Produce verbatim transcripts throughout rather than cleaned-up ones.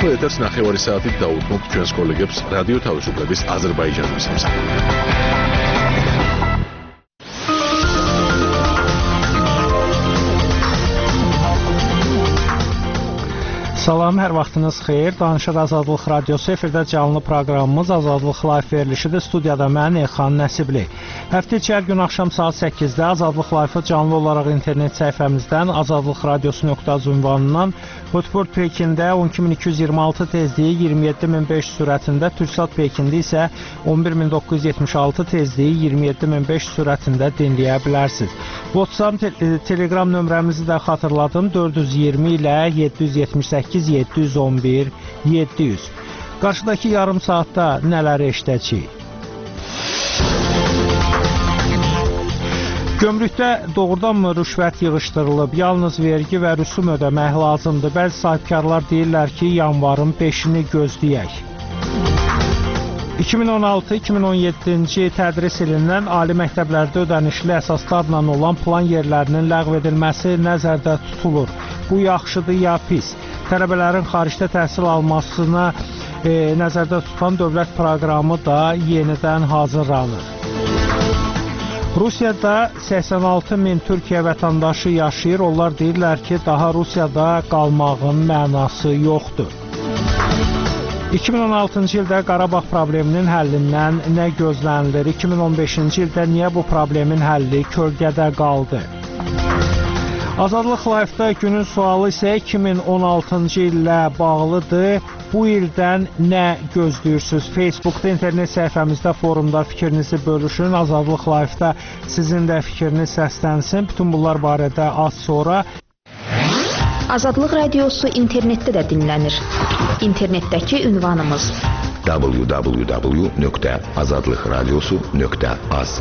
ახლა ეთერს ნახევარი საათით დაუთმობთ ჩვენს კოლეგებს რადიო თავისუფლების აზერბაიჯანის სამსახურში. Salam, hər vaxtınız xeyir. Danışır Azadlıq Radiosu, efirdə canlı proqramımız Azadlıq Live verilişidir. Studiyada mən Elxan Nəsibli. Həftə içi hər gün axşam saat səkkizdə Azadlıq Live-ı canlı olaraq internet səhifəmizdən azadlıq radiosu nöqtə az ünvanından Hotspot Pekində on iki min iki yüz iyirmi altı tezliyi iyirmi yeddi min beş yüz sürətində, Türksat Pekində isə on bir min doqquz yüz yetmiş altı tezliyi iyirmi yeddi min beş yüz sürətində dinləyə bilərsiniz. WhatsApp te Telegram nömrəmizi də xatırladım. dörd yüz iyirmi ilə yeddi yüz yetmiş səkkiz yeddi yüz on bir yeddi yüz. Qarşıdakı yarım saatda nələri eşidəcəyik? Gömrükdə doğrudanmı rüşvət yığışdırılıb? Yalnız vergi və rüsum ödəmək lazımdır. Bəzi sahibkarlar deyirlər ki, yanvarın beşini gözləyək. iki min on altı iki min on yeddinci tədris ilindən ali məktəblərdə ödənişli əsaslarla olan plan yerlərinin ləğv edilməsi nəzərdə tutulur. Bu yaxşıdır ya pis? Tələbələrin xaricdə təhsil almasına e, nəzərdə tutan dövlət proqramı da yenidən hazırlanır. Rusiyada səksən altı min Türkiyə vətəndaşı yaşayır. Onlar deyirlər ki, daha Rusiyada qalmağın mənası yoxdur. iki min on altıncı ildə Qarabağ probleminin həllindən nə gözlənilir? iki min on beşinci ildə niyə bu problemin həlli kölgədə qaldı? Azadlıq Live-da günün sualı isə iki min on altıncı illə bağlıdır. Bu ildən nə gözləyirsiniz? Facebookda, internet səhifəmizdə, forumda fikrinizi bölüşün. Azadlıq Live-da sizin də fikriniz səslənsin. Bütün bunlar barədə az sonra. Azadlıq Radiosu internetdə də dinlənir. İnternetdəki ünvanımız w w w nöqtə azadlıq radiosu nöqtə az.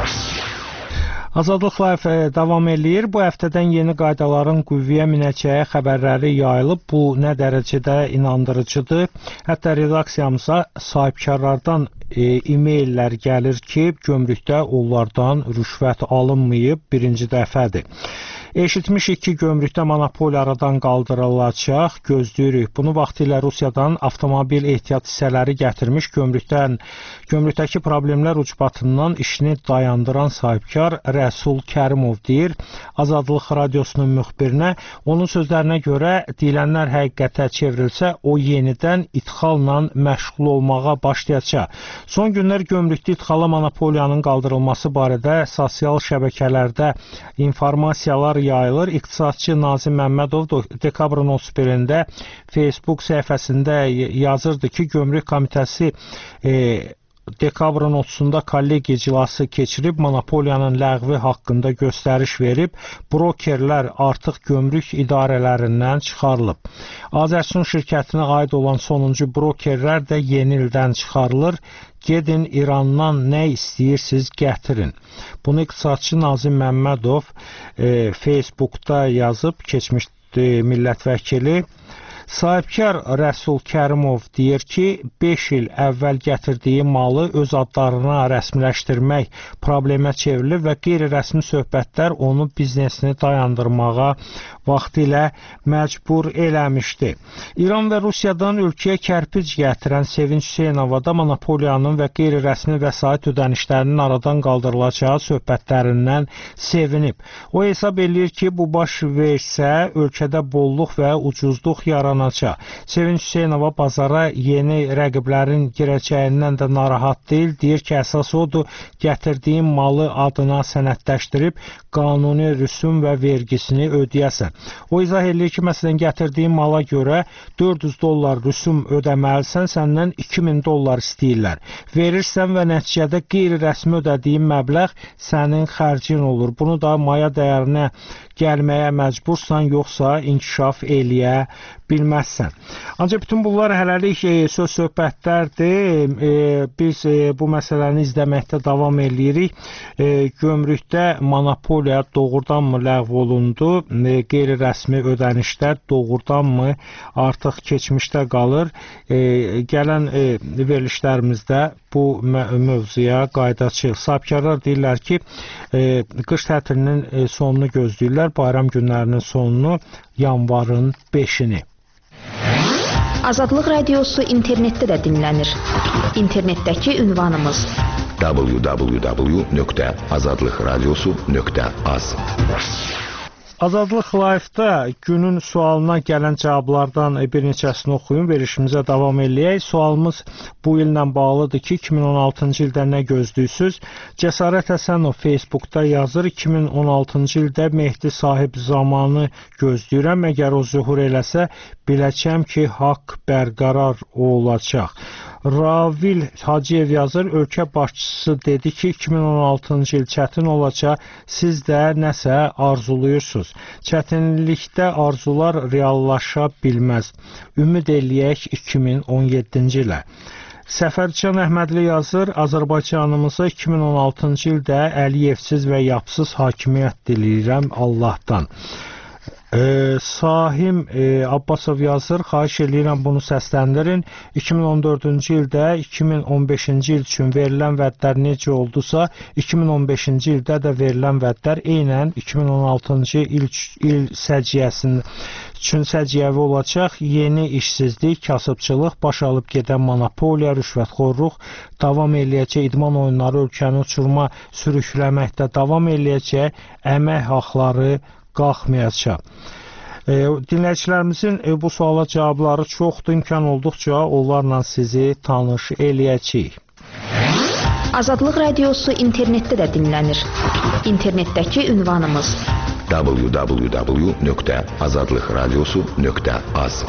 Azadlıq Live davam eləyir. Bu həftədən yeni qaydaların qüvvəyə minəcəyi xəbərləri yayılıb. Bu nə dərəcədə inandırıcıdır? Hətta redaksiyamıza sahibkarlardan e, e-maillər gəlir ki, gömrükdə onlardan rüşvət alınmayıb, birinci dəfədir. Eşitmişik ki, gömrükdə monopoliya aradan qaldırılacaq, gözləyirik. Bunu vaxtilə Rusiyadan avtomobil ehtiyat hissələri gətirmiş, gömrükdən, gömrükdəki problemlər ucbatından işini dayandıran sahibkar Rəsul Kərimov deyir Azadlıq Radiosunun müxbirinə. Onun sözlərinə görə deyilənlər həqiqətə çevrilsə, o yenidən idxalla məşğul olmağa başlayacaq. Son günlər gömrükdə idxala monopoliyanın qaldırılması barədə sosial şəbəkələrdə informasiyalar yayılır. İqtisadçı Nazim Məmmədov dekabrın otuz birində Facebook səhifəsində yazırdı ki, Gömrük Komitəsi e, dekabrın otuzunda kollegiya iclası keçirib, monopoliyanın ləğvi haqqında göstəriş verib, brokerlər artıq gömrük idarələrindən çıxarılıb. Azərsun şirkətinə aid olan sonuncu brokerlər də yeni ildən çıxarılır. Gedin İrandan nə istəyirsiniz gətirin. Bunu iqtisadçı Nazim Məmmədov e, Facebookda yazıb, keçmiş e, millət vəkili. Sahibkar Rəsul Kərimov deyir ki, beş il əvvəl gətirdiyi malı öz adlarına rəsmiləşdirmək problemə çevrilib və qeyri-rəsmi söhbətlər onu biznesini dayandırmağa vaxtilə məcbur eləmişdi. İran və Rusiyadan ölkəyə kərpic gətirən Sevinç Hüseynova da monopoliyanın və qeyri-rəsmi vəsait ödənişlərinin aradan qaldırılacağı söhbətlərindən sevinib. O hesab eləyir ki, bu baş versə ölkədə bolluq və ucuzluq yaranacaq. Sevinç Hüseynova bazara yeni rəqiblərin girəcəyindən də narahat deyil. Deyir ki, əsas odur, gətirdiyin malı adına sənədləşdirib qanuni rüsum və vergisini ödəyəsən. O izah eləyir ki, məsələn, gətirdiyin mala görə dörd yüz dollar rüsum ödəməlisən, səndən iki min dollar istəyirlər. Verirsən və nəticədə qeyri-rəsmi ödədiyin məbləğ sənin xərcin olur. Bunu da maya dəyərinə gəlməyə məcbursan, yoxsa inkişaf eləyə bilməzsən. Ancaq bütün bunlar hələlik e, söz-söhbətlərdir. E, biz e, bu məsələni izləməkdə davam eləyirik. E, gömrükdə monopoliya doğrudanmı ləğv olundu? E, qeyri-rəsmi ödənişlər doğrudanmı artıq keçmişdə qalır? E, gələn e, verilişlərimizdə bu mövzuya qayıdacağıq. Sahibkarlar deyirlər ki, e, qış tətilinin e, sonunu gözləyirlər, bayram günlərinin sonunu, yanvarın beşini. Azadlıq Radiosu internetdə də dinlənir. İnternetdəki ünvanımız w w w nöqtə azadlıqradiosu nöqtə az. Azadlıq Live-da günün sualına gələn cavablardan bir neçəsini oxuyun, verişimizə davam eləyək. Sualımız bu illə bağlıdır ki, iki min on altıncı ildə nə gözləyirsiniz? Cəsarət Həsənov Facebookda yazır, iki min on altıncı ildə Mehdi sahib zamanı gözləyirəm. Əgər o zühur eləsə, biləcəm ki, haqq bərqərar olacaq. Ravil Hacıyev yazır, ölkə başçısı dedi ki, iki min on altıncı il çətin olacaq, siz də nəsə arzuluyursunuz. Çətinlikdə arzular reallaşa bilməz. Ümid eləyək iki min on yeddinci ilə. Səfərcan Əhmədli yazır, Azərbaycanımıza iki min on altıncı ildə Əliyevsiz və yapsız hakimiyyət diləyirəm Allahdan. Ee, Sahim e, Abbasov yazır, xahiş edirəm bunu səsləndirin. iki min on dördüncü ildə iki min on beşinci il üçün verilən vədlər necə oldusa, iki min on beşinci ildə də verilən vədlər eynən iki min on altıncı il, il səciyyəsinin üçün səciyyəvi olacaq. Yeni işsizlik, kasıbçılıq, baş alıb gedən monopoliya, rüşvətxorluq davam eləyəcək, idman oyunları ölkəni uçurma sürükləməkdə davam eləyəcək, əmək haqları qalxmayacaq. E, dinləyicilərimizin e, bu suala cavabları çoxdur, imkan olduqca onlarla sizi tanış eləyəcəyik. Azadlıq Radiosu internetdə də dinlənir. İnternetdəki ünvanımız w w w nöqtə azadlıqradiosu nöqtə az.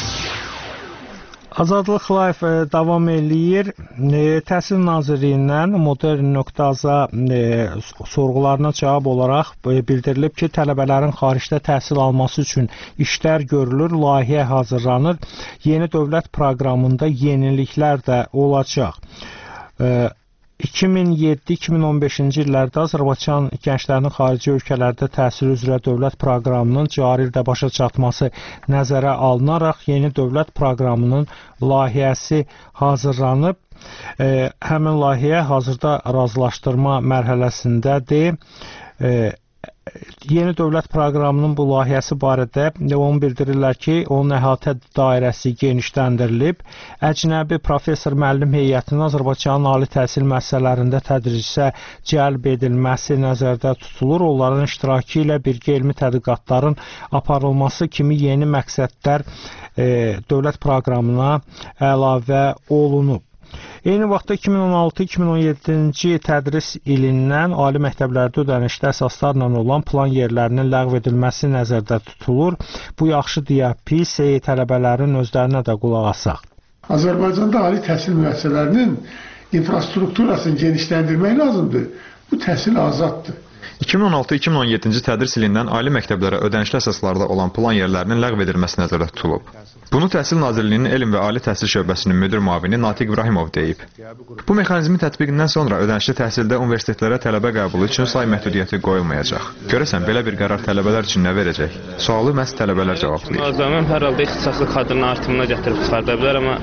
Azadlıq Live e, davam eləyir. E, Təhsil Nazirliyindən modern.az-a e, sorğularına cavab olaraq e, bildirilib ki, tələbələrin xaricdə təhsil alması üçün işlər görülür, layihə hazırlanır. Yeni dövlət proqramında yeniliklər də olacaq. E, iki min yeddi iki min on beşinci illərdə Azərbaycan gənclərinin xarici ölkələrdə təhsil üzrə dövlət proqramının cari ildə başa çatması nəzərə alınaraq yeni dövlət proqramının layihəsi hazırlanıb. E, həmin layihə hazırda razılaşdırma mərhələsindədir. E, Yeni dövlət proqramının bu layihəsi barədə onu bildirirlər ki, onun əhatə dairəsi genişləndirilib. Əcnəbi professor müəllim heyətinin Azərbaycanın ali təhsil müəssisələrində tədrisə cəlb edilməsi nəzərdə tutulur. Onların iştirakı ilə birgə elmi tədqiqatların aparılması kimi yeni məqsədlər e, dövlət proqramına əlavə olunub. Eyni vaxtda iki min on altı iki min on yeddinci tədris ilindən ali məktəblərdə ödənişli əsaslarla olan plan yerlərinin ləğv edilməsi nəzərdə tutulur. Bu yaxşı deyə pis, tələbələrin özlərinə də qulaq asaq. Azərbaycanda ali təhsil müəssisələrinin infrastrukturasını genişləndirmək lazımdır. Bu təhsil azaddır. iki min on altı iki min on yeddinci tədris ilindən ali məktəblərə ödənişli əsaslarda olan plan yerlərinin ləğv edilməsi nəzərdə tutulub. Bunu Təhsil Nazirliyinin Elm və Ali Təhsil Şöbəsinin müdir müavini Natiq İbrahimov deyib. Bu mexanizmin tətbiqindən sonra ödənişli təhsildə universitetlərə tələbə qəbulu üçün say məhdudiyyəti qoyulmayacaq. Görəsən, belə bir qərar tələbələr üçün nə verəcək? Sualı məhz tələbələr cavablayır. Nazirliyin hər halda ixtisaslı kadrın artımına gətirib çıxarda bilər, amma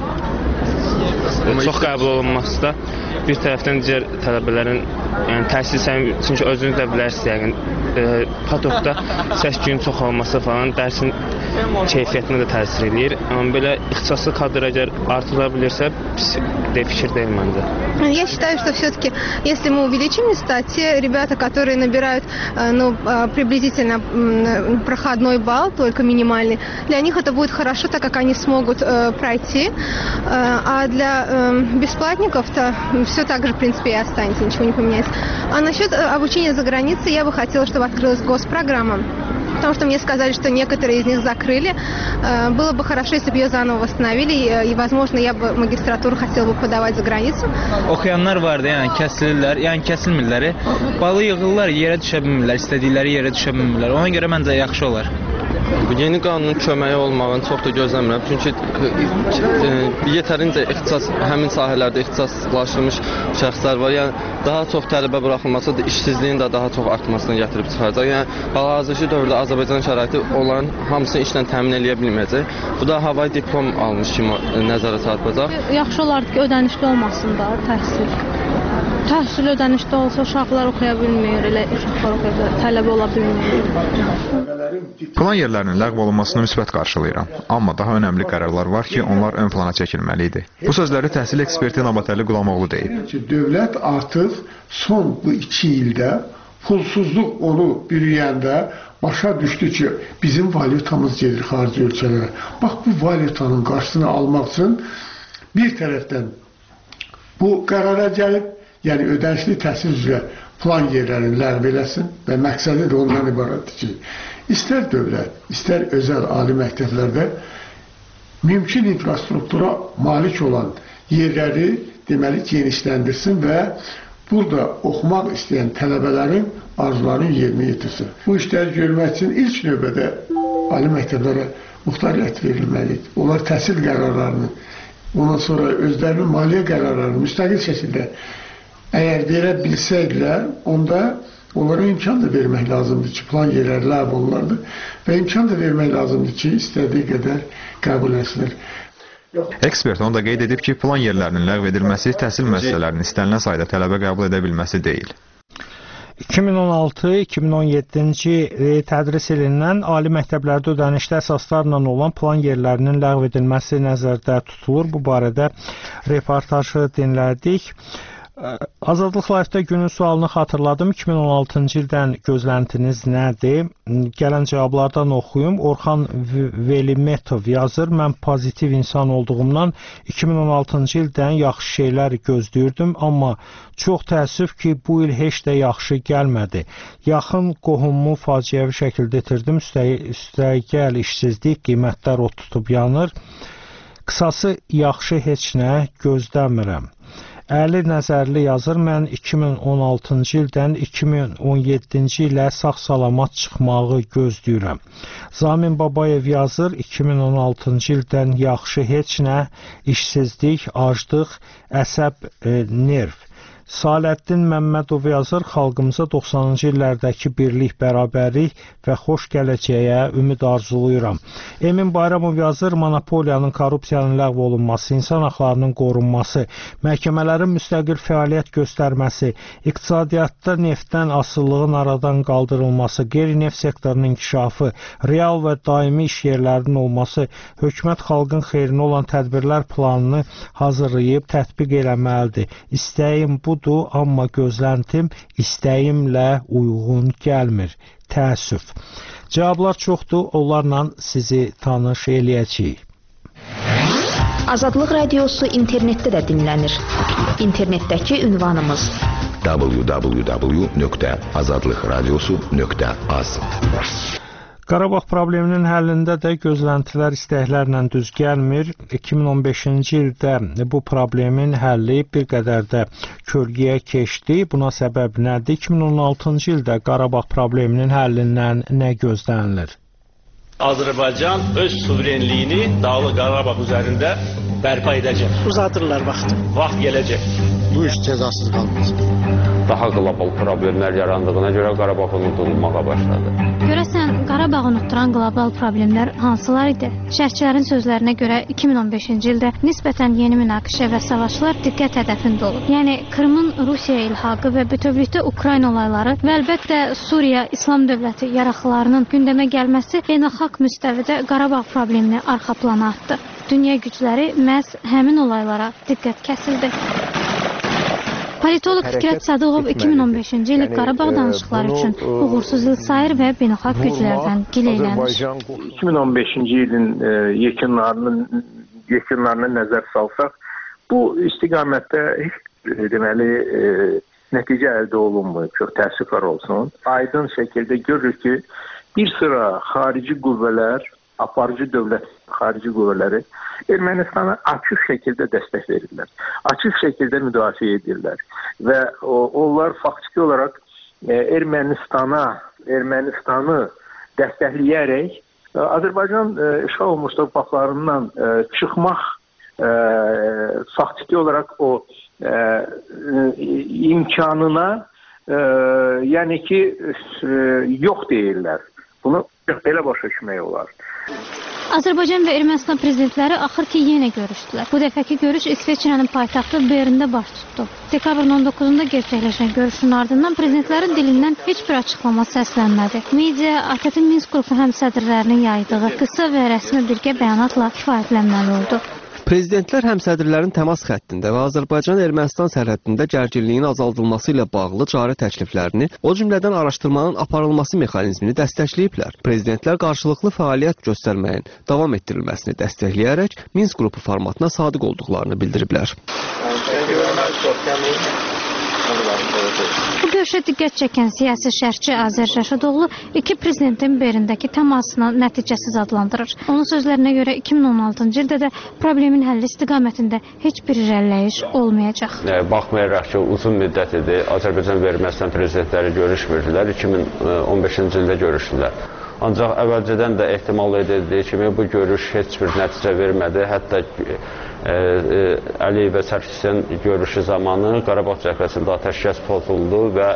çox qəbul olunması da bir tərəfdən digər tələbələrin yəni təhsil səviyyəsi, çünki özünüz də bilərsiniz yəqin e, patokda səs günün çox olması falan dərsin keyfiyyətinə də təsir edir. Amma belə ixtisaslı kadr əgər artıla bilirsə, pis de fikir deyil məncə. Я считаю, что все-таки, если мы увеличим места, те ребята, которые набирают ну, приблизительно проходной балл, только минимальный, для них это будет хорошо, так как они смогут э, пройти. Э, а для э, бесплатников-то все так же, в принципе, и останется, ничего не поменяется. А насчет обучения за границей я бы хотела, чтобы открылась госпрограмма. Потому что мне сказали, что некоторые из них закрыли. Было бы хорошо, если бы ее заново восстановили. И, возможно, я бы магистратуру хотела бы подавать за gраницу. Oxuyanlar vardı, yəni kəsilirlər, yəni kəsilmirlər. Balı yığırlar, yerə düşə bilmirlər, istədikləri yerə düşə bilmirlər. Ona görə məncə yaxşı olar. Bu yeni qanunun köməyi olmağını çox da gözləmirəm. Çünki yetərincə ixtisas, həmin sahələrdə ixtisaslaşdırılmış şəxslər var. Yəni daha çox tələbə buraxılması da işsizliyin də daha çox artmasına gətirib çıxaracaq. Yəni hal-hazırki dövrdə Azərbaycan şəraiti onların hamısını işlə təmin edə bilməyəcək. Bu da havayı diplom almış kimi nəzərə çarpacaq. Yaxşı olardı ki, ödənişli olmasın da təhsil. Təhsil ödənişdə olsa uşaqlar oxuya bilmir, elə uşaqlar oxuya bilər, tələbə ola bilmir. Plan yerlərinin ləğv olunmasını müsbət qarşılayıram. Amma daha önəmli qərarlar var ki, onlar ön plana çəkilməlidir. Bu sözləri təhsil eksperti Nabatəli Qulamoğlu deyib. Dövlət artıq son bu iki ildə pulsuzluq onu bürüyəndə başa düşdü ki, bizim valyutamız gedir xarici ölkələrə. Bax, bu valyutanın qarşısını almaq üçün bir tərəfdən bu qərara gəlib, yəni ödənişli təhsil üzrə plan yerlərini ləğv eləsin və məqsədi də ondan ibarətdir ki, istər dövlət, istər özəl ali məktəblərdə mümkün infrastruktura malik olan yerləri deməli genişləndirsin və burada oxumaq istəyən tələbələrin arzularını yerinə yetirsin. Bu işləri görmək üçün ilk növbədə ali məktəblərə muxtariyyət verilməlidir. Onlar təhsil qərarlarını, ondan sonra özlərinin maliyyə qərarlarını müstəqil şəkildə əgər verə bilsəydilər, onda onlara imkan da vermək lazımdır ki, plan yerləri ləğv olunardır və imkan da vermək lazımdır ki, istədiyi qədər qəbul etsinlər. Ekspert onu da qeyd edib ki, plan yerlərinin ləğv edilməsi təhsil müəssisələrinin istənilən sayda tələbə qəbul edə bilməsi deyil. iki min on altı iki min on yeddinci tədris ilindən ali məktəblərdə ödənişli əsaslarla olan plan yerlərinin ləğv edilməsi nəzərdə tutulur. Bu barədə reportajı dinlədik. Azadlıq Live-da günün sualını xatırladım. iki min on altıncı ildən gözləntiniz nədir? Gələn cavablardan oxuyum. Orxan Velimetov yazır. Mən pozitiv insan olduğumdan iki min on altıncı ildən yaxşı şeylər gözləyirdim, amma çox təəssüf ki, bu il heç də yaxşı gəlmədi. Yaxın qohumumu faciəvi şəkildə itirdim. Üstəgəl işsizlik, qiymətlər od tutub yanır. Qısası yaxşı heç nə gözləmirəm. Əli Nəzərli yazır, mən iki min on altıncı ildən iki min on yeddinci ilə sağ-salamat çıxmağı gözləyirəm. Zamin Babayev yazır, iki min on altıncı ildən yaxşı heç nə, işsizlik, aclıq, əsəb, e, nerv. Saləddin Məmmədov yazır, xalqımıza doxsanıncı illərdəki birlik, bərabərlik və xoş gələcəyə ümid arzuluyuram. Emin Bayramov yazır, monopoliyanın, korrupsiyanın ləğv olunması, insan haqlarının qorunması, məhkəmələrin müstəqil fəaliyyət göstərməsi, iqtisadiyyatda neftdən asılılığın aradan qaldırılması, qeyri-neft sektorunun inkişafı, real və daimi iş yerlərinin olması, hökumət xalqın xeyrinə olan tədbirlər planını hazırlayıb tətbiq eləməlidir. İstəyim bu budur, amma gözləntim istəyimlə uyğun gəlmir. Təəssüf. Cavablar çoxdur, onlarla sizi tanış eləyəcəyik. Azadlıq Radiosu internetdə də dinlənir. İnternetdəki ünvanımız w w w nöqtə azadlıqradiosu nöqtə az. Qarabağ probleminin həllində də gözləntilər istəklərlə düz gəlmir. iki min on beşinci ildə bu problemin həlli bir qədər də kölgəyə keçdi. Buna səbəb nədir? iki min on altıncı ildə Qarabağ probleminin həllindən nə gözlənilir? Azərbaycan öz suverenliyini Dağlıq Qarabağ üzərində bərpa edəcək. Uzadırlar vaxtı. Vaxt gələcək. Bu iş cəzasız qalmayacaq. Daha qlobal problemlər yarandığına görə Qarabağ unudulmağa başladı. Görəsən, Qarabağı unutduran qlobal problemlər hansılar idi? Şərhçilərin sözlərinə görə iki min on beşinci ildə nisbətən yeni münaqişə və savaşlar diqqət hədəfində olub. Yəni, Krımın Rusiya ilhaqı və bütövlükdə Ukrayna olayları və əlbəttə Suriya İslam dövləti yaraqlarının gündəmə gəlməsi beynəlxalq müstəvidə Qarabağ problemini arxa plana atdı. Dünya gücləri məhz həmin olaylara diqqət kəsildi. Politolog Fikrət Sadıqov iki min on beşinci ili Qarabağ danışıqları üçün uğursuz il sayır və beynəlxalq güclərdən gileylənir. iki min on beşinci ilin yekunlarını yekunlarına nəzər salsaq, bu istiqamətdə heç deməli nəticə əldə olunmuyor. Çox təəssüflər olsun. Aydın şəkildə görürük ki, bir sıra xarici qüvvələr, aparıcı dövlət xarici qüvvələri Ermənistana açıq şəkildə dəstək verirlər. Açıq şəkildə müdafiə edirlər. Və o, onlar faktiki olaraq e, Ermənistana, Ermənistanı dəstəkləyərək e, Azərbaycan e, işğal olmuş torpaqlarından e, çıxmaq e, faktiki olaraq o e, imkanına e, yəni ki e, yox deyirlər. Bunu belə başa düşmək olar. Azərbaycan və Ermənistan prezidentləri axır ki yenə görüşdülər. Bu dəfəki görüş İsveçrənin paytaxtı Berndə baş tutdu. Dekabrın on doqquzunda gerçəkləşən görüşün ardından prezidentlərin dilindən heç bir açıqlama səslənmədi. Media A T T Minsk qrupu həmsədrlərinin yaydığı qısa və rəsmi birgə bəyanatla kifayətlənməli oldu. Prezidentlər həmsədrlərin təmas xəttində və Azərbaycan-Ermənistan sərhədində gərginliyin azaldılması ilə bağlı cari təkliflərini, o cümlədən araşdırmanın aparılması mexanizmini dəstəkləyiblər. Prezidentlər qarşılıqlı fəaliyyət göstərməyin davam etdirilməsini dəstəkləyərək Minsk qrupu formatına sadiq olduqlarını bildiriblər. Bu görüşə diqqət çəkən siyasi şərhçi Azər Rəşadoğlu iki prezidentin Berindəki təmasını nəticəsiz adlandırır. Onun sözlərinə görə iki min on altıncı ildə də problemin həlli istiqamətində heç bir irəliləyiş olmayacaq. Baxmayaraq ki, uzun müddət idi Azərbaycan və Ermənistan prezidentləri görüşmürdülər, iki min on beşinci ildə görüşdülər. Ancaq əvvəlcədən də ehtimal edildiyi kimi bu görüş heç bir nəticə vermədi. Hətta Əliyev və Sərkisyan görüşü zamanı Qarabağ cəbhəsində atəşkəs pozuldu və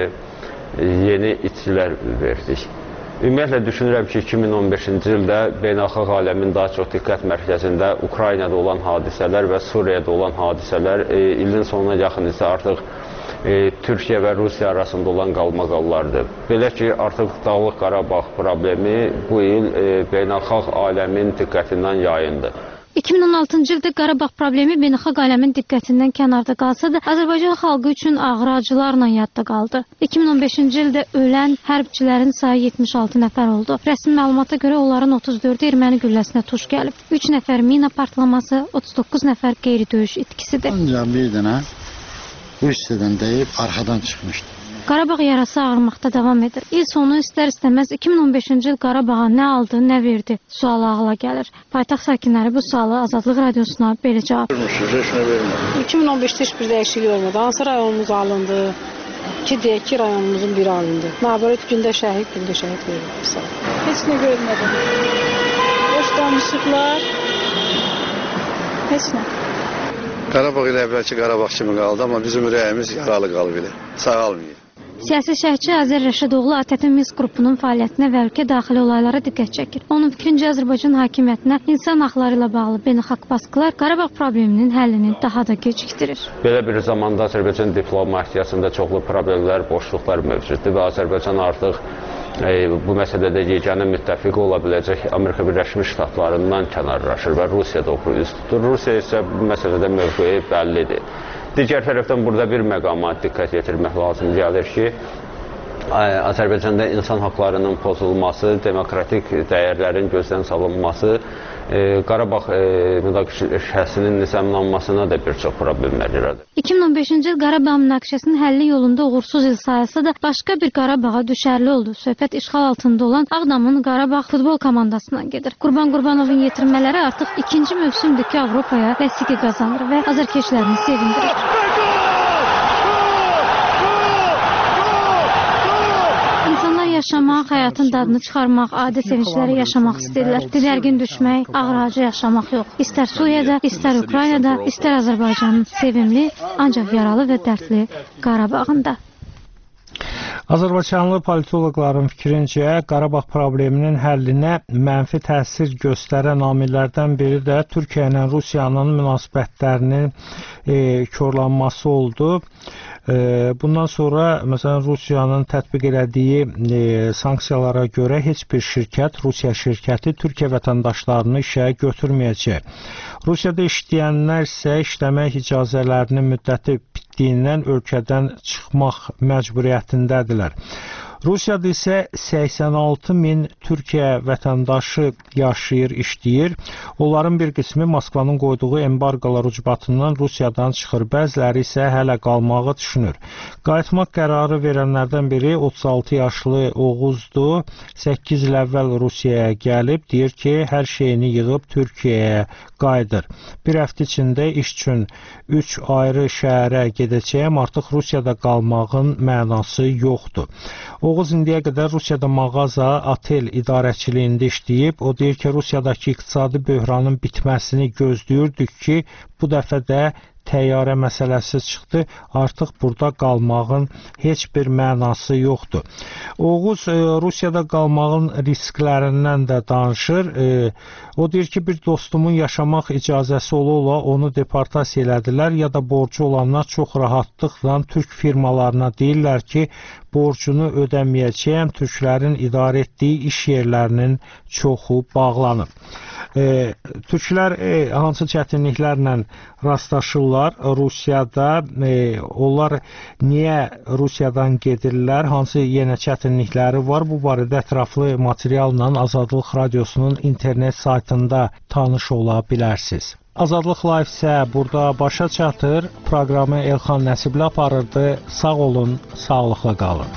yeni itkilər verdik. Ümumiyyətlə düşünürəm ki, iki min on beşinci ildə beynəlxalq aləmin daha çox diqqət mərkəzində Ukraynada olan hadisələr və Suriyada olan hadisələr, ilin sonuna yaxın isə artıq Türkiyə və Rusiya arasında olan qalmaqallardır. Belə ki, artıq Dağlıq Qarabağ problemi bu il beynəlxalq aləmin diqqətindən yayındı. iki min on altıncı ildə Qarabağ problemi beynəlxalq aləmin diqqətindən kənarda qalsa da, Azərbaycan xalqı üçün ağır acılarla yadda qaldı. iki min on beşinci ildə ölən hərbçilərin sayı yetmiş altı nəfər oldu. Rəsmi məlumata görə onların otuz dördü erməni gülləsinə tuş gəlib. üç nəfər mina partlaması, otuz doqquz nəfər qeyri-döyüş itkisidir. Ancaq bir dənə Rusiyadan deyib arxadan çıxmışdı. Qarabağ yarası ağırmaqda davam edir. İl sonu istər-istəməz iki min on beşinci il Qarabağa nə aldı, nə verdi sualı ağla gəlir. Paytaxt sakinləri bu sualı Azadlıq Radiosuna belə cavab verir. iki min on beşdə heç bir dəyişiklik olmadı. Hansı rayonumuz alındı? Ki deyək ki, rayonumuzun biri alındı. Nabərat gündə şəhid, gündə şəhid verildi. Heç nə görmədim. Boş danışıqlar. Heç nə. Qarabağ ilə əvvəlki Qarabağ kimi qaldı, amma bizim ürəyimiz yaralı qalıb elə. Sağalmayın. Siyasi şərhçi Azər Rəşadoğlu A T T Minsk qrupunun fəaliyyətinə və ölkə daxili olaylara diqqət çəkir. Onun fikrincə Azərbaycan hakimiyyətinə insan haqları ilə bağlı beynəlxalq baskılar Qarabağ probleminin həllini daha da gecikdirir. Belə bir zamanda Azərbaycan diplomatiyasında çoxlu problemlər, boşluqlar mövcuddur və Azərbaycan artıq e, bu məsələdə yeganə müttəfiq ola biləcək Amerika Birləşmiş Ştatlarından kənarlaşır və Rusiya da o üst tutur. Rusiya isə bu məsələdə mövqeyi bəllidir. Digər tərəfdən burada bir məqama diqqət yetirmək lazım gəlir ki, Azərbaycanda insan haqlarının pozulması, demokratik dəyərlərin gözdən salınması, Qarabağ münaqişəsinin nizamlanmasına da bir çox problemlər yaradır. iki min on beşinci il Qarabağ münaqişəsinin həlli yolunda uğursuz il sayılsa da başqa bir Qarabağa düşərli oldu. Söhbət işğal altında olan Ağdamın Qarabağ futbol komandasından gedir. Qurban Qurbanovun yetirmələri artıq ikinci mövsümdür ki, Avropaya vəsiqə qazanır və azərkeşlərini sevindirir. Yaşamaq, həyatın dadını çıxarmaq, adi sevincləri yaşamaq istəyirlər. Didərgin düşmək, ağır acı yaşamaq yox. İstər Suriyada, istər Ukraynada, istər Azərbaycanın sevimli, ancaq yaralı və dərdli Qarabağında. Azərbaycanlı politoloqların fikrincə, Qarabağ probleminin həllinə mənfi təsir göstərən amillərdən biri də Türkiyə ilə Rusiyanın münasibətlərinin e, korlanması oldu. Bundan sonra məsələn Rusiyanın tətbiq elədiyi e, sanksiyalara görə heç bir şirkət, Rusiya şirkəti Türkiyə vətəndaşlarını işə götürməyəcək. Rusiyada işləyənlər isə işləmək icazələrinin müddəti bitdiyindən ölkədən çıxmaq məcburiyyətindədirlər. Rusiyada isə səksən altı min Türkiyə vətəndaşı yaşayır, işləyir. Onların bir qismi Moskvanın qoyduğu embargolar ucbatından Rusiyadan çıxır. Bəziləri isə hələ qalmağı düşünür. Qayıtmaq qərarı verənlərdən biri otuz altı yaşlı Oğuzdur. səkkiz il əvvəl Rusiyaya gəlib, deyir ki, hər şeyini yığıb Türkiyəyə qayıdır. Bir həftə içində iş üçün üç ayrı şəhərə gedəcəyəm, artıq Rusiyada qalmağın mənası yoxdur. Oğuz indiyə qədər Rusiyada mağaza, otel idarəçiliyində işləyib. O deyir ki, Rusiyadakı iqtisadi böhranın bitməsini gözləyirdik ki, bu dəfə də təyyarə məsələsi çıxdı, artıq burada qalmağın heç bir mənası yoxdur. Oğuz e, Rusiyada qalmağın risklərindən də danışır. E, o deyir ki, bir dostumun yaşamaq icazəsi ola-ola onu deportasiya elədilər, ya da borcu olanlar çox rahatlıqla türk firmalarına deyirlər ki, borcunu ödəməyəcəyəm, türklərin idarə etdiyi iş yerlərinin çoxu bağlanıb. E, türklər e, hansı çətinliklərlə rastlaşırlar Rusiyada, e, onlar niyə Rusiyadan gedirlər, hansı yenə çətinlikləri var, bu barədə ətraflı materialla Azadlıq Radiosunun internet saytında tanış ola bilərsiniz. Azadlıq Live isə burada başa çatır. Proqramı Elxan Nəsibli aparırdı. Sağ olun, sağlıqla qalın.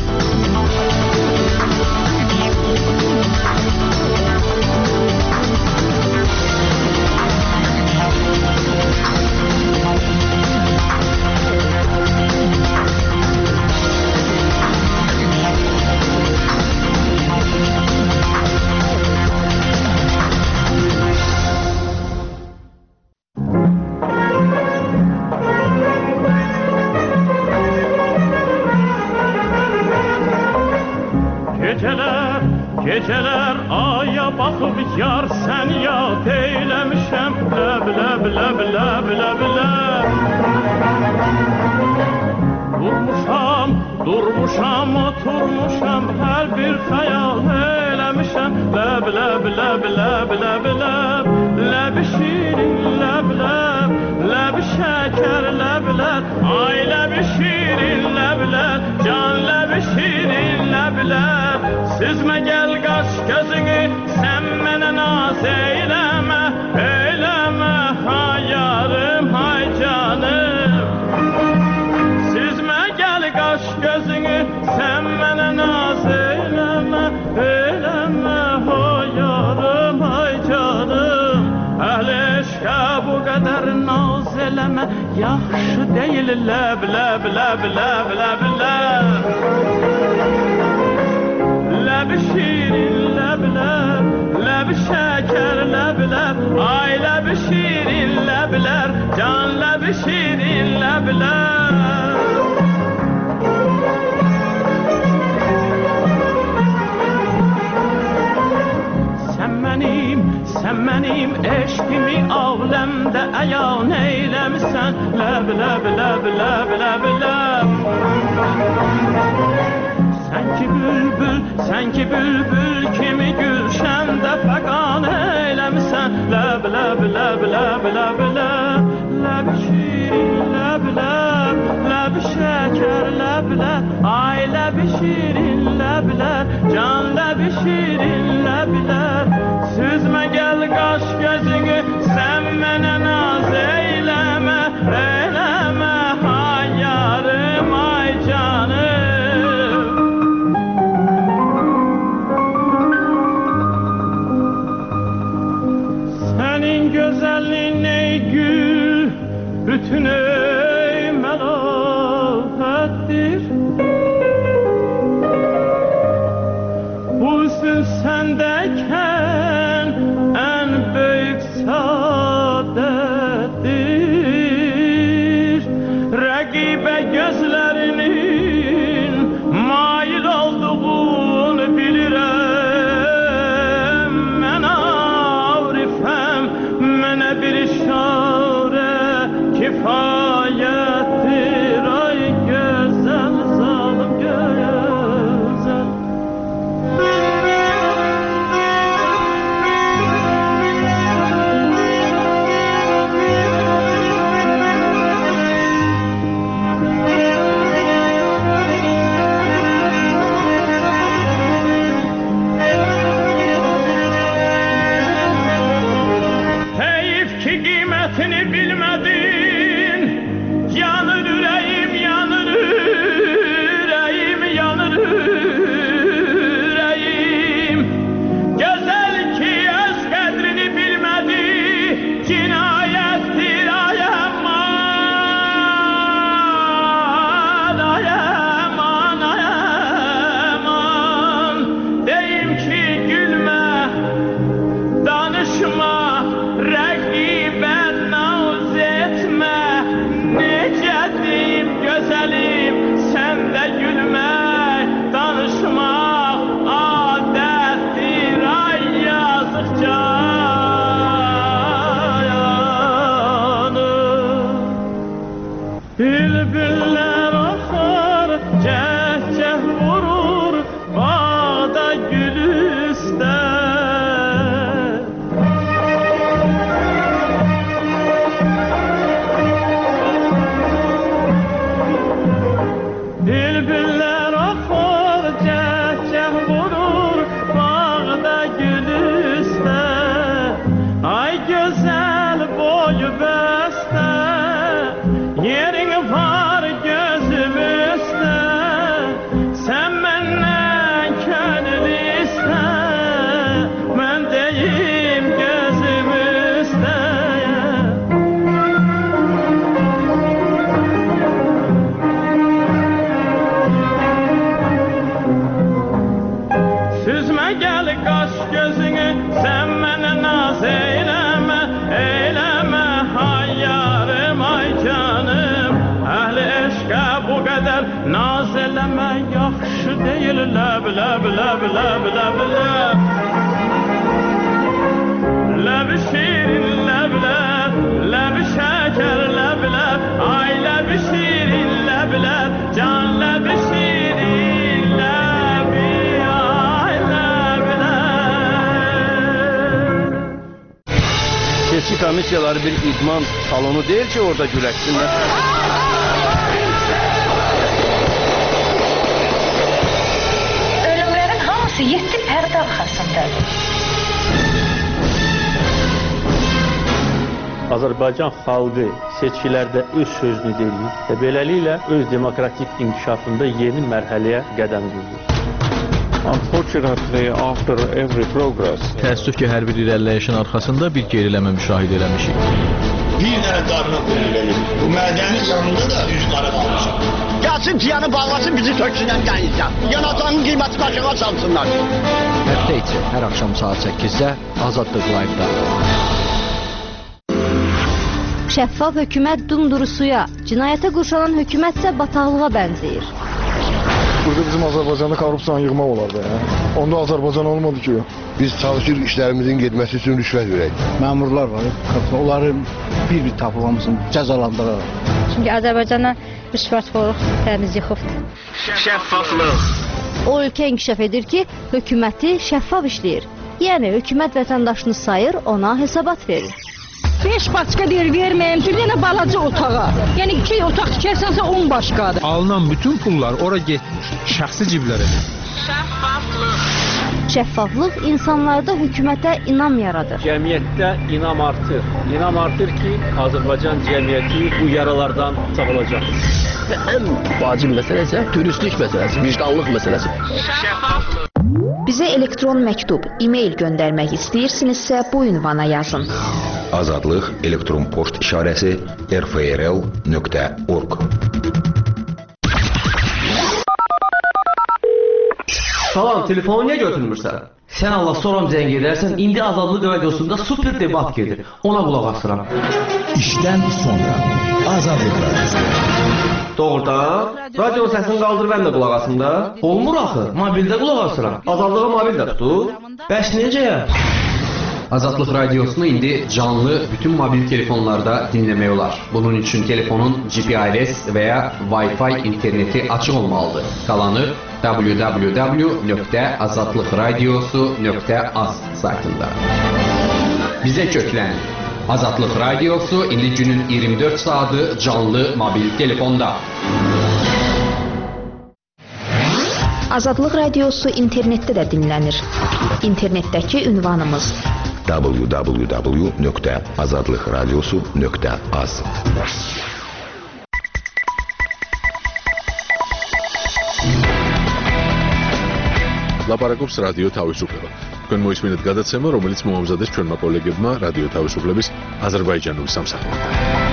Geceler aya bakıp yar sen yad eylemişem, leb leb leb leb leb leb. Durmuşam, durmuşam, oturmuşam, her bir hayal eylemişem, leb leb leb leb leb leb. Leb şirin leb leb, leb şeker leb leb, ay leb şirin leb leb, can leb şirin leb leb. Süzme gel kaş gözünü, sen bana naz eyleme, eyleme hay yarım hay canım. Süzme gel kaş gözünü, sen bana naz eyleme, eyleme hay yarım hay canım. Əhl-i eşqə bu qədər naz eləmə, yaxşı deyil ləb ləb ləb ləb ləb ləb. Ləb şirin ləb ləb, ləb şəkər ləb ləb, ay ləb şirin ləb ləb, can ləb şirin ləb ləb. Sən mənim, sən mənim eşqimi ağləmdə əyan eyləmisən, ləb ləb ləb ləb ləb ləb. Sen ki bülbül, sen ki bülbül kimi gülşəndə fəqan eyləmisən, ləb ləb ləb ləb ləb ləb. Ləb şirin ləb ləb, ləb şəkər ləb ləb, ay ləb şirin ləb ləb, can ləb şirin ləb ləb. Süzmə gəl qaş gözünü, sən mənə naz eyləmə, eyləmə hay yarım ay canım. Senin güzelliğin ey gül, bütün ey melahattir. Bu hüsn sendeyken en büyük saadettir. Rakibe gözlerinin mail olduğunu bilirim. Men arifem, mene bir işare kifayettir. Ay güzel zalim güzel. sen mənə naz eyləmə, eyləmə hay yarım, ay canım. Əhli eşqə bu qədər naz eləmə, yaxşı deyil, ləb, ləb, ləb, ləb, ləb, ləb. Ləb şirin, ləb, ləb, ləb şəkər, ləb, ləb, ay ləb şirin, ləb, ləb, can ləb şirin, ləb, ay ləb, ləb. Seçki komissiyaları bir idman salonu deyil ki, orada güləşsinlər. Ölümlərin hamısı yeddi pərdə arxasındadır. Azərbaycan xalqı seçkilərdə öz sözünü deyir və beləliklə öz demokratik inkişafında yeni mərhələyə qədəm qoyur. Unfortunately, after every progress, təəssüf ki, hər bir irəliləyişin arxasında bir geriləmə müşahidə eləmişik. Bir dənə qarına qoyulur. Bu mədənin yanında da üz qara qalmışıq. Gəlsin ciyanı bağlasın, bizi töksünən qəyizdən. Yanatanın qiyməti başına çalsınlar. Həftə içi hər axşam saat səkkizdə Azadlıq Live-da. Şəffaf hökumət dumduru suya, cinayətə qurşanan hökumət isə bataqlığa bənzəyir. Burada bizim Azərbaycanda korrupsiyanı yığmaq olardı. Ya. Onda Azərbaycan olmadı ki. Biz çalışır işlərimizin getməsi üçün rüşvət verək. Məmurlar var, onları bir-bir tapılamasın, cəzalandıraraq. Çünki Azərbaycana rüşvətxorluq təmiz yıxıbdır. Şəffaflıq. O ölkə inkişaf edir ki, hökuməti şəffaf işləyir. Yəni, hökumət vətəndaşını sayır, ona hesabat verir. beş başqa deyir, verməyəm, bir dənə balaca otağa. Yəni, iki otaq tikərsənsə on başqadır. Alınan bütün pullar ora getmiş, şəxsi ciblərə. Şəffaflıq. Şəffaflıq insanlarda hökumətə inam yaradır. Cəmiyyətdə inam artır. İnam artır ki, Azərbaycan cəmiyyəti bu yaralardan sağolacaq. Və ən vacib məsələ isə dürüstlük məsələsi, vicdanlıq məsələsi. Şəffaflıq. Bizə elektron məktub, e-mail göndərmək istəyirsinizsə bu ünvana yazın. Azadlıq elektron poçt işarəsi r f r l nöqtə org. Salam, telefonu niyə götürmürsən? Sən Allah soram zəng edərsən, indi Azadlıq radiosunda super debat gedir. Ona qulaq asıram. İşdən sonra Azadlıq radiosu. Doğrudan, radio səsini qaldır, mən də qulaq asım da. Olmur axı, mobildə qulaq asıram. Azadlığa mobildə tutur. Bəs necə? Azadlıq radiosunu indi canlı bütün mobil telefonlarda dinləmək olar. Bunun üçün telefonun G P R S və ya Wi-Fi interneti açıq olmalıdır. Qalanı w w w nöqtə azadlıqradiosu nöqtə az saytında. Bizə köklən. Azadlıq radiosu indi günün iyirmi dörd saatı canlı mobil telefonda. Azadlıq radiosu internetdə də dinlənir. İnternetdəki ünvanımız w w w nöqtə azadlıqradiosu nöqtə az. ლაპარაკობს რადიო თავისუფლება. თქვენ მოისმინეთ გადაცემა, რომელიც მოამზადეს ჩვენმა კოლეგებმა რადიო თავისუფლების აზერბაიჯანული სამსახურიდან.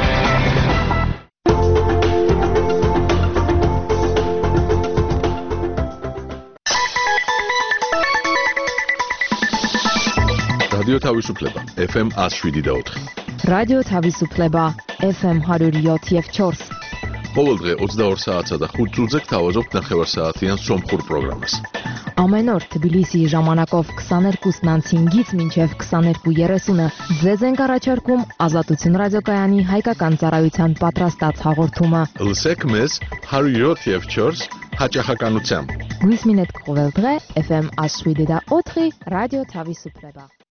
რადიო თავისუფლება F M one oh seven და four. რადიო თავისუფლება F M one oh seven და four. ყოველ დღე ოცდაორ საათსა და ხუთ წუთზე გთავაზობთ ნახევარსაათიან სომხურ პროგრამას. Ամեն օր Թբիլիսիի ժամանակով twenty-two հինգից մինչև twenty-two thirty-ը ձեզ ենք առաջարկում Ազատություն ռադիոկայանի հայկական ծառայության պատրաստած հաղորդումը։ Լսեք մեզ one oh seven და four հաճախականությամբ։ Գույս մինետ կողել დღե F M one oh seven და four ռադիո Թավիսուպլեբա։